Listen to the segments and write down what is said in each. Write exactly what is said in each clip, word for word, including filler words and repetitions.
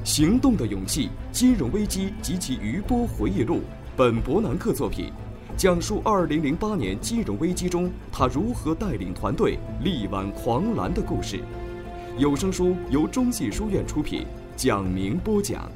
行动的勇气：金融危机及其余波回忆录。本伯南克作品，讲述二零零八年金融危机中他如何带领团队力挽狂澜的故事。有声书由中信书院出品，蒋明播讲。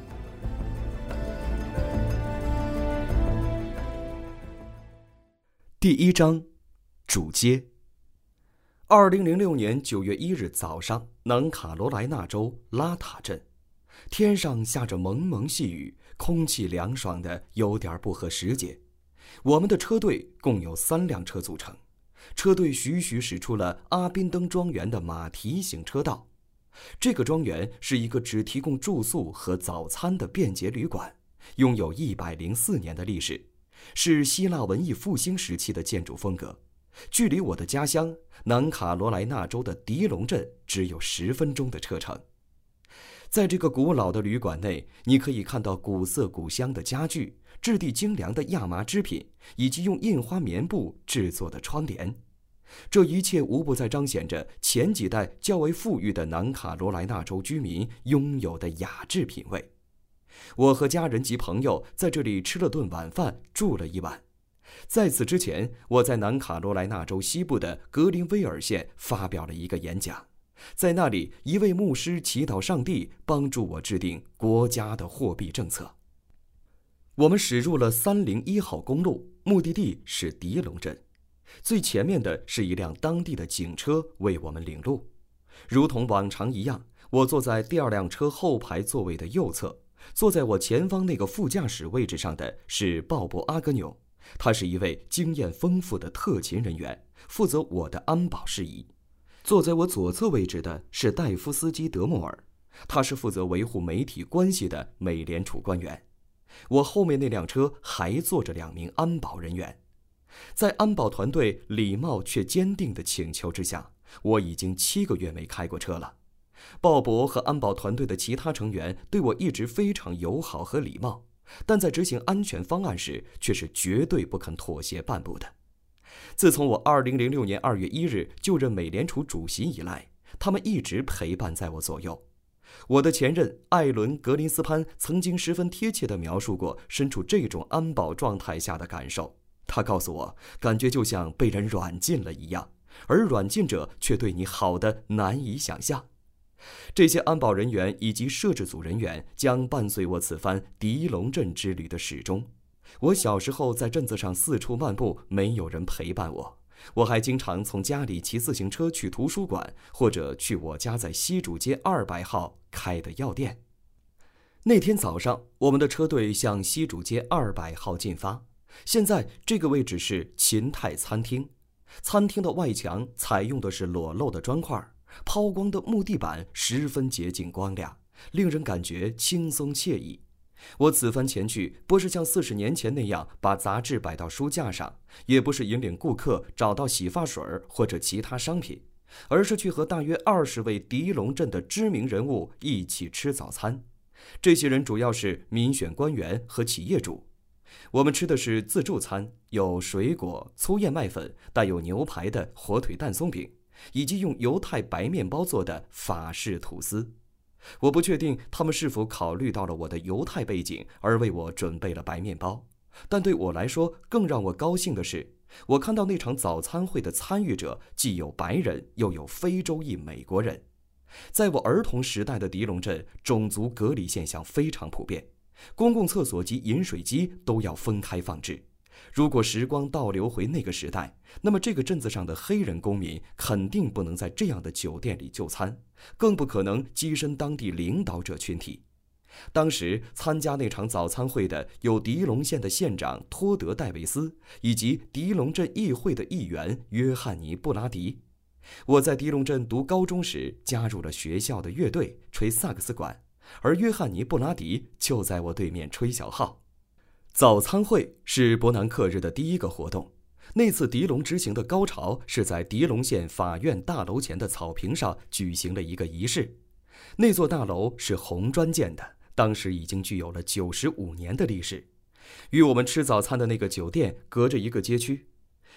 第一章，主街。二零零六年九月一日早上，南卡罗来纳州拉塔镇，天上下着蒙蒙细雨，空气凉爽的有点不合时节。我们的车队共有三辆车组成，车队徐徐驶出了阿宾登庄园的马蹄形车道。这个庄园是一个只提供住宿和早餐的便捷旅馆，拥有一百零四年的历史，是希腊文艺复兴时期的建筑风格。距离我的家乡南卡罗来纳州的迪隆镇只有十分钟的车程。在这个古老的旅馆内，你可以看到古色古香的家具、质地精良的亚麻织品，以及用印花棉布制作的窗帘。这一切无不在彰显着前几代较为富裕的南卡罗来纳州居民拥有的雅致品味。我和家人及朋友在这里吃了顿晚饭，住了一晚。在此之前，我在南卡罗来纳州西部的格林威尔县发表了一个演讲。在那里，一位牧师祈祷上帝帮助我制定国家的货币政策。我们驶入了三零一号公路，目的地是迪隆镇。最前面的是一辆当地的警车为我们领路。如同往常一样，我坐在第二辆车后排座位的右侧，坐在我前方那个副驾驶位置上的是鲍勃·阿格纽，他是一位经验丰富的特勤人员，负责我的安保事宜。坐在我左侧位置的是戴夫斯基·德莫尔，他是负责维护媒体关系的美联储官员。我后面那辆车还坐着两名安保人员。在安保团队礼貌却坚定的请求之下，我已经七个月没开过车了。鲍勃和安保团队的其他成员对我一直非常友好和礼貌，但在执行安全方案时却是绝对不肯妥协半步的。自从我二零零六年二月一日就任美联储主席以来，他们一直陪伴在我左右。我的前任艾伦·格林斯潘曾经十分贴切地描述过身处这种安保状态下的感受。他告诉我，感觉就像被人软禁了一样，而软禁者却对你好得难以想象。这些安保人员以及摄制组人员将伴随我此番迪隆镇之旅的始终。我小时候在镇子上四处漫步，没有人陪伴我。我还经常从家里骑自行车去图书馆，或者去我家在西主街二百号开的药店。那天早上，我们的车队向西主街二百号进发。现在这个位置是秦泰餐厅，餐厅的外墙采用的是裸露的砖块，抛光的木地板十分洁净光亮，令人感觉轻松惬意。我此番前去，不是像四十年前那样把杂志摆到书架上，也不是引领顾客找到洗发水或者其他商品，而是去和大约二十位迪隆镇的知名人物一起吃早餐。这些人主要是民选官员和企业主。我们吃的是自助餐，有水果、粗燕麦粉、带有牛排的火腿蛋松饼，以及用犹太白面包做的法式吐司。我不确定他们是否考虑到了我的犹太背景而为我准备了白面包，但对我来说更让我高兴的是，我看到那场早餐会的参与者既有白人又有非洲裔美国人。在我儿童时代的迪隆镇，种族隔离现象非常普遍，公共厕所及饮水机都要分开放置。如果时光倒流回那个时代，那么这个镇子上的黑人公民肯定不能在这样的酒店里就餐，更不可能跻身当地领导者群体。当时参加那场早餐会的有迪隆县的县长托德·戴维斯，以及迪隆镇议会的议员约翰尼·布拉迪。我在迪隆镇读高中时加入了学校的乐队，吹萨克斯管，而约翰尼·布拉迪就在我对面吹小号。早餐会是伯南克日的第一个活动。那次迪隆之行的高潮是在迪隆县法院大楼前的草坪上举行了一个仪式。那座大楼是红砖建的，当时已经具有了九十五年的历史。与我们吃早餐的那个酒店隔着一个街区。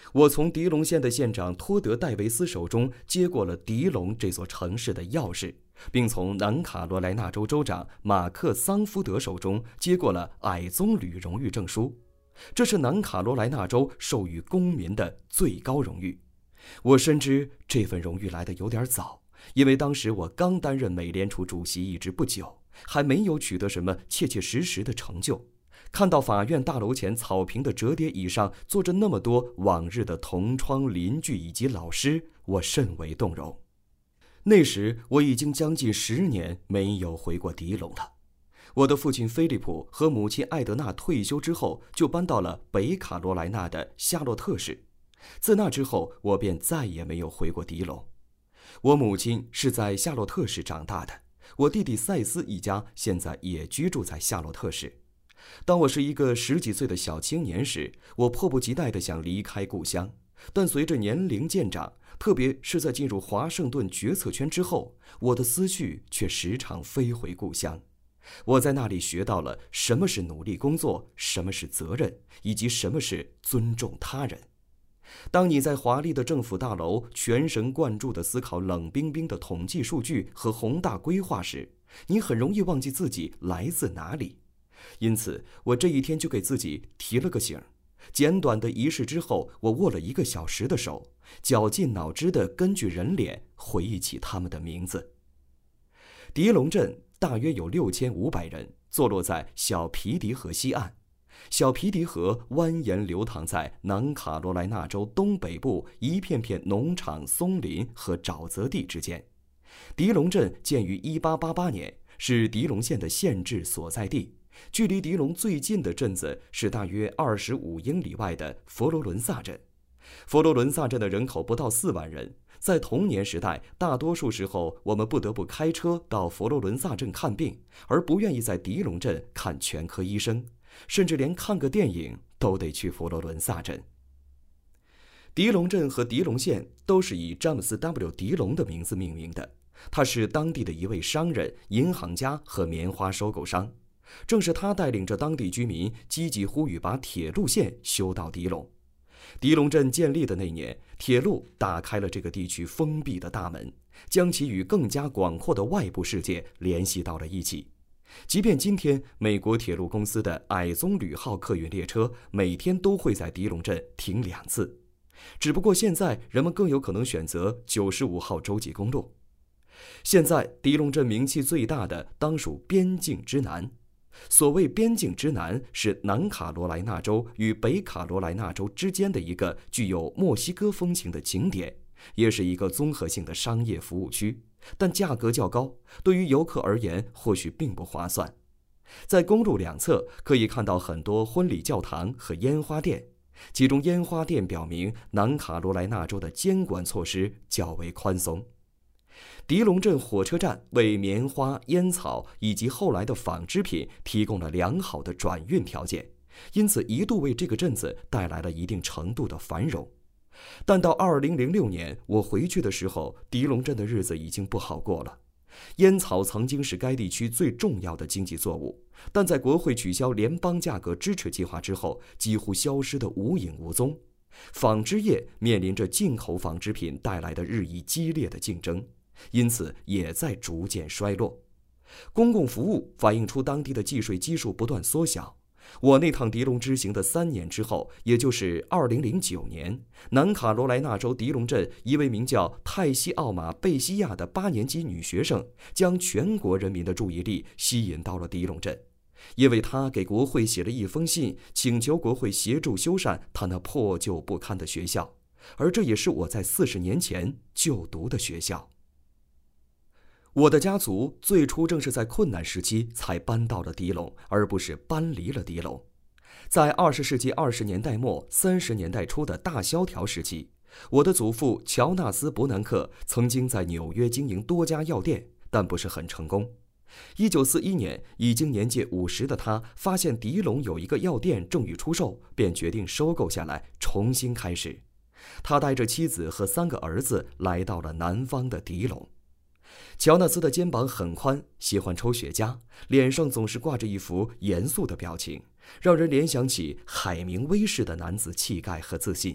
我从狄龙县的县长托德·戴维斯手中接过了狄龙这座城市的钥匙，并从南卡罗来纳州州长马克·桑福德手中接过了矮棕榈荣誉证书。这是南卡罗来纳州授予公民的最高荣誉。我深知这份荣誉来得有点早，因为当时我刚担任美联储主席一职不久，还没有取得什么切切实实的成就。看到法院大楼前草坪的折叠椅上坐着那么多往日的同窗邻居以及老师，我甚为动容。那时我已经将近十年没有回过狄龙了。我的父亲菲利普和母亲艾德娜退休之后，就搬到了北卡罗来纳的夏洛特市。自那之后，我便再也没有回过狄龙。我母亲是在夏洛特市长大的，我弟弟赛斯一家现在也居住在夏洛特市。当我是一个十几岁的小青年时，我迫不及待地想离开故乡，但随着年龄渐长，特别是在进入华盛顿决策圈之后，我的思绪却时常飞回故乡。我在那里学到了什么是努力工作，什么是责任，以及什么是尊重他人。当你在华丽的政府大楼全神贯注地思考冷冰冰的统计数据和宏大规划时，你很容易忘记自己来自哪里。因此，我这一天就给自己提了个醒。简短的仪式之后，我握了一个小时的手，绞尽脑汁地根据人脸回忆起他们的名字。狄龙镇大约有六千五百人，坐落在小皮迪河西岸。小皮迪河蜿蜒流淌在南卡罗来纳州东北部一片片农场、松林和沼泽地之间。狄龙镇建于一八八八年，是狄龙县的县治所在地。距离狄龙最近的镇子是大约二十五英里外的佛罗伦萨镇。佛罗伦萨镇的人口不到四万人。在童年时代，大多数时候我们不得不开车到佛罗伦萨镇看病，而不愿意在狄龙镇看全科医生，甚至连看个电影都得去佛罗伦萨镇。狄龙镇和狄龙县都是以詹姆斯 W. 狄龙的名字命名的，他是当地的一位商人、银行家和棉花收购商。正是他带领着当地居民积极呼吁把铁路线修到狄龙。狄龙镇建立的那年，铁路打开了这个地区封闭的大门，将其与更加广阔的外部世界联系到了一起。即便今天美国铁路公司的矮棕榈号客运列车每天都会在狄龙镇停两次，只不过现在人们更有可能选择九十五号洲际公路。现在狄龙镇名气最大的当属边境之南。所谓边境之南，是南卡罗来纳州与北卡罗来纳州之间的一个具有墨西哥风情的景点，也是一个综合性的商业服务区，但价格较高，对于游客而言或许并不划算。在公路两侧可以看到很多婚礼教堂和烟花店，其中烟花店表明南卡罗来纳州的监管措施较为宽松。狄龙镇火车站为棉花、烟草以及后来的纺织品提供了良好的转运条件，因此一度为这个镇子带来了一定程度的繁荣。但到二零零六年我回去的时候，狄龙镇的日子已经不好过了。烟草曾经是该地区最重要的经济作物，但在国会取消联邦价格支持计划之后，几乎消失得无影无踪。纺织业面临着进口纺织品带来的日益激烈的竞争，因此也在逐渐衰落。公共服务反映出当地的计税基数不断缩小。我那趟狄龙之行的三年之后，也就是二零零九年，南卡罗来纳州狄龙镇一位名叫泰西奥马贝西亚的八年级女学生，将全国人民的注意力吸引到了狄龙镇，因为她给国会写了一封信，请求国会协助修缮她那破旧不堪的学校，而这也是我在四十年前就读的学校。我的家族最初正是在困难时期才搬到了狄龙，而不是搬离了狄龙。在二十世纪二十年代末、三十年代初的大萧条时期，我的祖父乔纳斯·伯南克曾经在纽约经营多家药店，但不是很成功。一九四一年，已经年届五十的他发现狄龙有一个药店正欲出售，便决定收购下来，重新开始。他带着妻子和三个儿子来到了南方的狄龙。乔纳斯的肩膀很宽，喜欢抽雪茄，脸上总是挂着一副严肃的表情，让人联想起海明威式的男子气概和自信。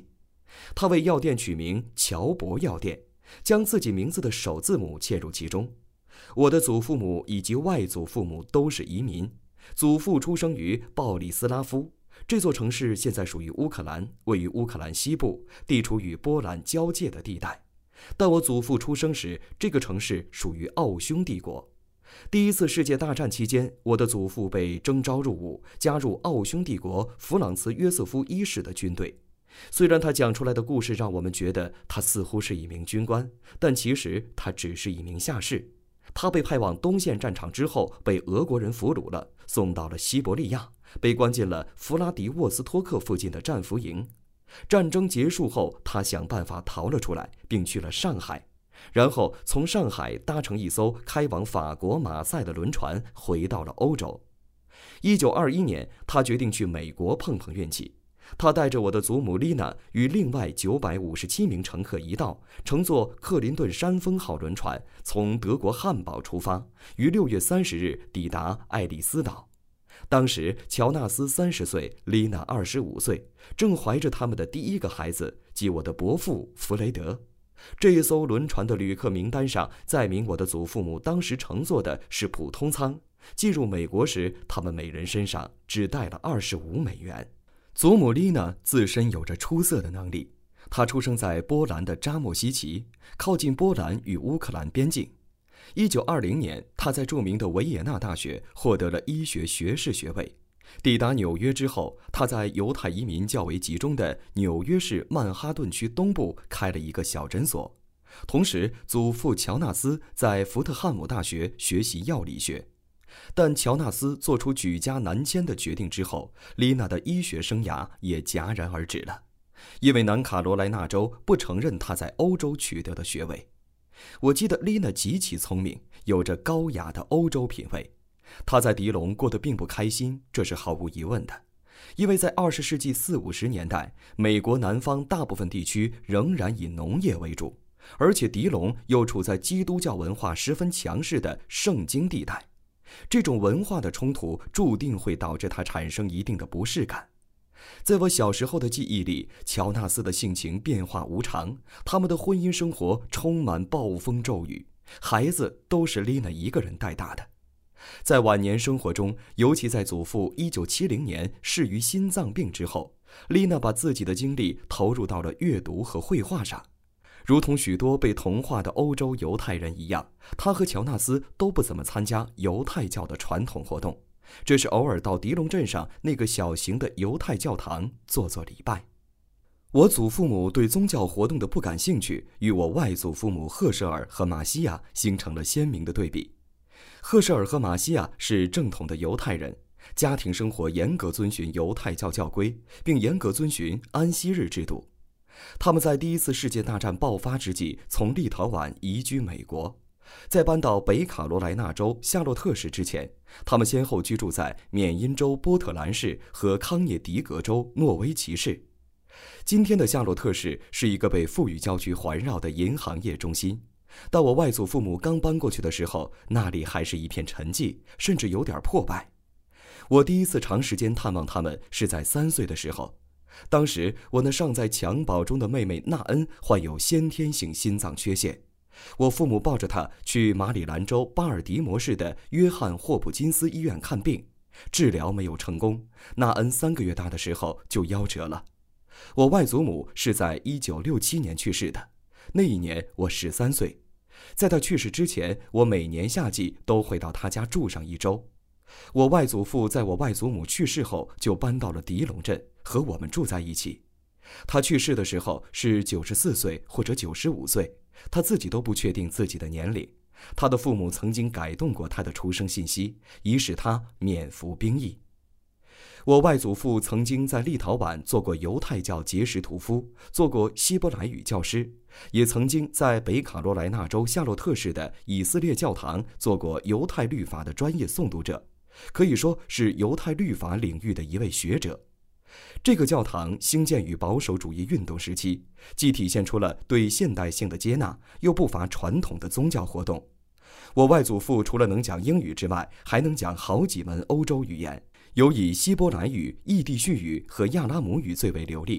他为药店取名乔博药店，将自己名字的首字母嵌入其中。我的祖父母以及外祖父母都是移民，祖父出生于鲍里斯拉夫，这座城市现在属于乌克兰，位于乌克兰西部，地处与波兰交界的地带。但我祖父出生时，这个城市属于奥匈帝国。第一次世界大战期间，我的祖父被征召入伍，加入奥匈帝国弗朗茨约瑟夫一世的军队。虽然他讲出来的故事让我们觉得他似乎是一名军官，但其实他只是一名下士。他被派往东线战场之后，被俄国人俘虏了，送到了西伯利亚，被关进了弗拉迪沃斯托克附近的战俘营。战争结束后，他想办法逃了出来，并去了上海，然后从上海搭乘一艘开往法国马赛的轮船，回到了欧洲。一九二一年，他决定去美国碰碰运气。他带着我的祖母丽娜与另外九百五十七名乘客一道，乘坐克林顿山峰号轮船，从德国汉堡出发，于六月三十日抵达爱丽丝岛。当时乔纳斯三十岁，丽娜二十五岁，正怀着他们的第一个孩子，即我的伯父弗雷德。这一艘轮船的旅客名单上载明我的祖父母当时乘坐的是普通舱，进入美国时，他们每人身上只带了二十五美元。祖母丽娜自身有着出色的能力，她出生在波兰的扎莫西奇，靠近波兰与乌克兰边境。一九二零年，她在著名的维也纳大学获得了医学学士学位。抵达纽约之后，她在犹太移民较为集中的纽约市曼哈顿区东部开了一个小诊所。同时，祖父乔纳斯在福特汉姆大学学习药理学。但乔纳斯做出举家南迁的决定之后，丽娜的医学生涯也戛然而止了，因为南卡罗来纳州不承认她在欧洲取得的学位。我记得丽娜极其聪明，有着高雅的欧洲品味。她在迪隆过得并不开心，这是毫无疑问的，因为在二十世纪四五十年代，美国南方大部分地区仍然以农业为主，而且迪隆又处在基督教文化十分强势的圣经地带。这种文化的冲突注定会导致他产生一定的不适感。在我小时候的记忆里，乔纳斯的性情变化无常，他们的婚姻生活充满暴风骤雨，孩子都是丽娜一个人带大的。在晚年生活中，尤其在祖父一九七零年逝于心脏病之后，丽娜把自己的精力投入到了阅读和绘画上。如同许多被同化的欧洲犹太人一样，他和乔纳斯都不怎么参加犹太教的传统活动，只是偶尔到迪隆镇上那个小型的犹太教堂做做礼拜。我祖父母对宗教活动的不感兴趣，与我外祖父母赫舍尔和马西亚形成了鲜明的对比。赫舍尔和马西亚是正统的犹太人，家庭生活严格遵循犹太教教规，并严格遵循安息日制度。他们在第一次世界大战爆发之际从立陶宛移居美国，在搬到北卡罗来纳州夏洛特市之前，他们先后居住在缅因州波特兰市和康涅狄格州诺维奇市。今天的夏洛特市是一个被富裕郊区环绕的银行业中心，但我外祖父母刚搬过去的时候，那里还是一片沉寂，甚至有点破败。我第一次长时间探望他们是在三岁的时候。当时我那尚在襁褓中的妹妹纳恩患有先天性心脏缺陷，我父母抱着她去马里兰州巴尔的摩市的约翰霍普金斯医院看病，治疗没有成功，纳恩三个月大的时候就夭折了。我外祖母是在一九六七年去世的，那一年我十三岁。在她去世之前，我每年夏季都会到她家住上一周。我外祖父在我外祖母去世后就搬到了迪隆镇，和我们住在一起。他去世的时候是九十四岁或者九十五岁，他自己都不确定自己的年龄。他的父母曾经改动过他的出生信息，以使他免服兵役。我外祖父曾经在立陶宛做过犹太教节食屠夫，做过希伯来语教师，也曾经在北卡罗来纳州夏洛特市的以色列教堂做过犹太律法的专业诵读者，可以说是犹太律法领域的一位学者。这个教堂兴建于保守主义运动时期，既体现出了对现代性的接纳，又不乏传统的宗教活动。我外祖父除了能讲英语之外，还能讲好几门欧洲语言，尤以希伯来语、异地叙语和亚拉姆语最为流利。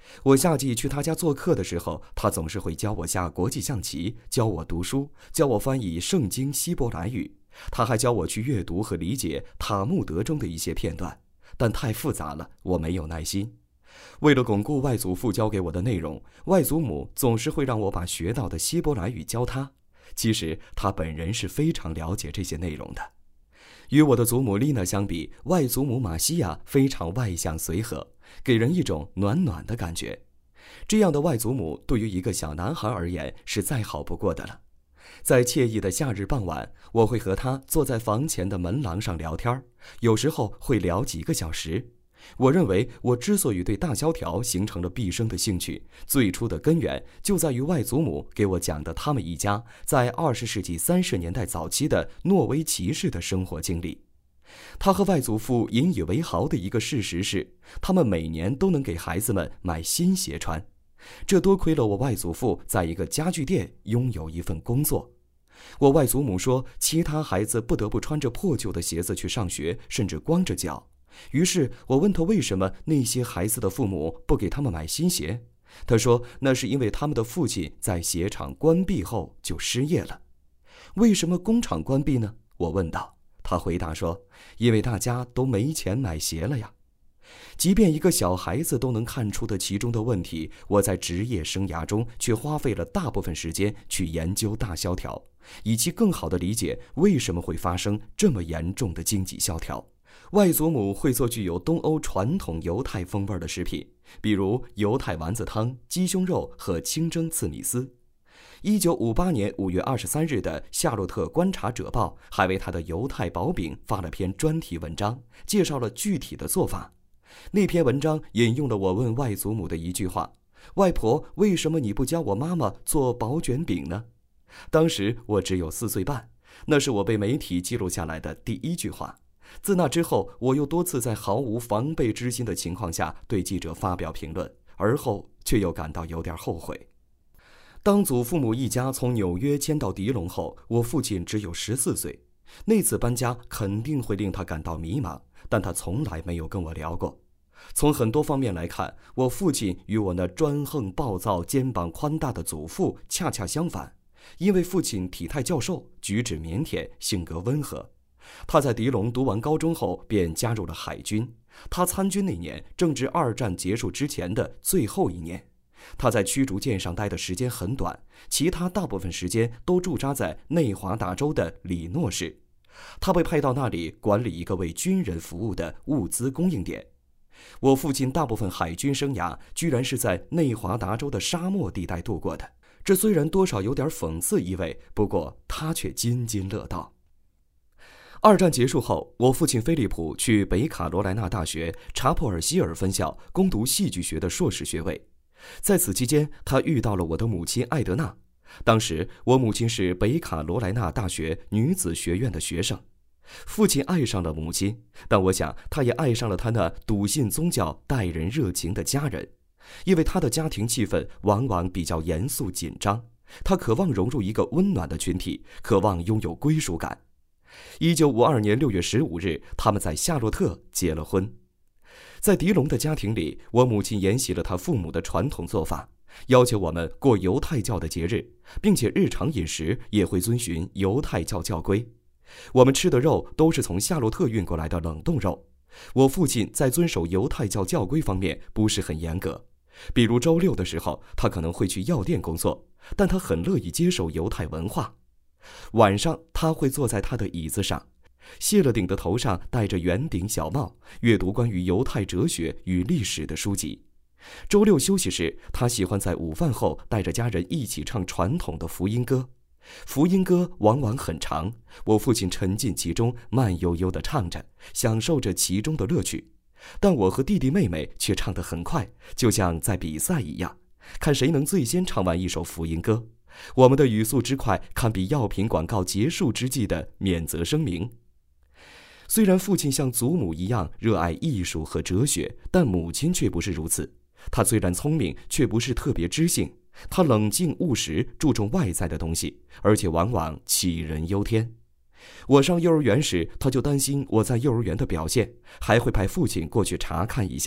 我夏季去他家做客的时候，他总是会教我下国际象棋，教我读书，教我翻译圣经希伯来语。他还教我去阅读和理解塔木德中的一些片段，但太复杂了，我没有耐心。为了巩固外祖父教给我的内容，外祖母总是会让我把学到的希伯来语教他。其实他本人是非常了解这些内容的。与我的祖母丽娜相比，外祖母玛西亚非常外向随和，给人一种暖暖的感觉。这样的外祖母对于一个小男孩而言是再好不过的了。在惬意的夏日傍晚，我会和他坐在房前的门廊上聊天，有时候会聊几个小时。我认为我之所以对大萧条形成了毕生的兴趣，最初的根源就在于外祖母给我讲的他们一家在二十世纪三十年代早期的诺维奇式的生活经历。他和外祖父引以为豪的一个事实是，他们每年都能给孩子们买新鞋穿。这多亏了我外祖父在一个家具店拥有一份工作。我外祖母说，其他孩子不得不穿着破旧的鞋子去上学，甚至光着脚。于是我问他为什么那些孩子的父母不给他们买新鞋。他说那是因为他们的父亲在鞋厂关闭后就失业了。为什么工厂关闭呢？我问道。他回答说，因为大家都没钱买鞋了呀。即便一个小孩子都能看出的其中的问题，我在职业生涯中却花费了大部分时间去研究大萧条，以期更好地理解为什么会发生这么严重的经济萧条。外祖母会做具有东欧传统犹太风味的食品，比如犹太丸子汤、鸡胸肉和清蒸刺米丝。一九五八年五月二十三日的《夏洛特观察者报》还为他的犹太薄饼发了篇专题文章，介绍了具体的做法。那篇文章引用了我问外祖母的一句话：外婆，为什么你不教我妈妈做薄卷饼呢？当时我只有四岁半，那是我被媒体记录下来的第一句话。自那之后，我又多次在毫无防备之心的情况下对记者发表评论，而后却又感到有点后悔。当祖父母一家从纽约迁到迪龙后，我父亲只有十四岁。那次搬家肯定会令他感到迷茫，但他从来没有跟我聊过。从很多方面来看，我父亲与我那专横暴躁、肩膀宽大的祖父恰恰相反。因为父亲体态较瘦，举止腼腆，性格温和。他在迪龙读完高中后便加入了海军。他参军那年正值二战结束之前的最后一年。他在驱逐舰上待的时间很短，其他大部分时间都驻扎在内华达州的里诺市。他被派到那里管理一个为军人服务的物资供应点。我父亲大部分海军生涯居然是在内华达州的沙漠地带度过的，这虽然多少有点讽刺意味，不过他却津津乐道。二战结束后，我父亲菲利普去北卡罗来纳大学查普尔希尔分校攻读戏剧学的硕士学位。在此期间，他遇到了我的母亲艾德娜。当时我母亲是北卡罗来纳大学女子学院的学生。父亲爱上了母亲，但我想他也爱上了他那笃信宗教、待人热情的家人，因为他的家庭气氛往往比较严肃紧张。他渴望融入一个温暖的群体，渴望拥有归属感。一九五二年六月十五日，他们在夏洛特结了婚。在迪龙的家庭里，我母亲沿袭了她父母的传统做法，要求我们过犹太教的节日，并且日常饮食也会遵循犹太教教规。我们吃的肉都是从夏洛特运过来的冷冻肉。我父亲在遵守犹太教教规方面不是很严格，比如周六的时候，他可能会去药店工作，但他很乐意接受犹太文化。晚上他会坐在他的椅子上，卸了顶的头上戴着圆顶小帽，阅读关于犹太哲学与历史的书籍。周六休息时，他喜欢在午饭后带着家人一起唱传统的福音歌。福音歌往往很长，我父亲沉浸其中，慢悠悠地唱着，享受着其中的乐趣。但我和弟弟妹妹却唱得很快，就像在比赛一样，看谁能最先唱完一首福音歌。我们的语速之快，堪比药品广告结束之际的免责声明。虽然父亲像祖母一样热爱艺术和哲学，但母亲却不是如此。她虽然聪明，却不是特别知性。她冷静务实，注重外在的东西，而且往往杞人忧天。我上幼儿园时，她就担心我在幼儿园的表现，还会派父亲过去查看一下。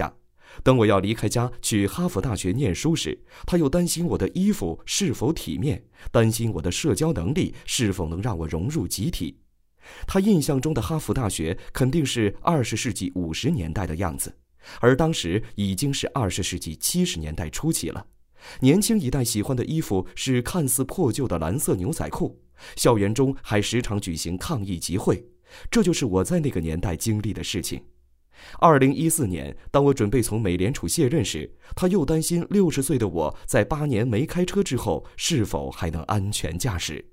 等我要离开家去哈佛大学念书时，他又担心我的衣服是否体面，担心我的社交能力是否能让我融入集体。他印象中的哈佛大学肯定是二十世纪五十年代的样子，而当时已经是二十世纪七十年代初期了。年轻一代喜欢的衣服是看似破旧的蓝色牛仔裤，校园中还时常举行抗议集会，这就是我在那个年代经历的事情。二零一四年，当我准备从美联储卸任时，他又担心六十岁的我在八年没开车之后是否还能安全驾驶。